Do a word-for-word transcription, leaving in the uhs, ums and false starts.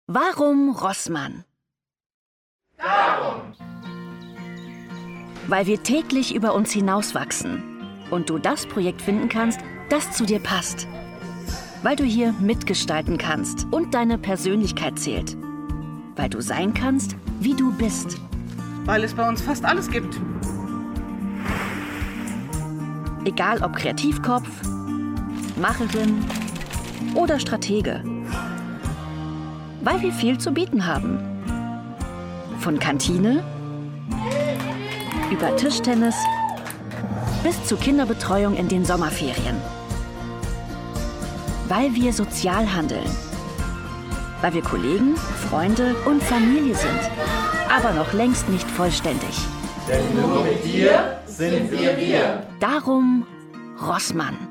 Warum Rossmann? Darum! Weil wir täglich über uns hinauswachsen und du das Projekt finden kannst, das zu dir passt. Weil du hier mitgestalten kannst und deine Persönlichkeit zählt. Weil du sein kannst, wie du bist. Weil es bei uns fast alles gibt. Egal ob Kreativkopf, Macherin oder Stratege. Weil wir viel zu bieten haben. Von Kantine über Tischtennis bis zu Kinderbetreuung in den Sommerferien. Weil wir sozial handeln. Weil wir Kollegen, Freunde und Familie sind. Aber noch längst nicht vollständig. Denn nur mit dir sind wir wir. Darum Rossmann.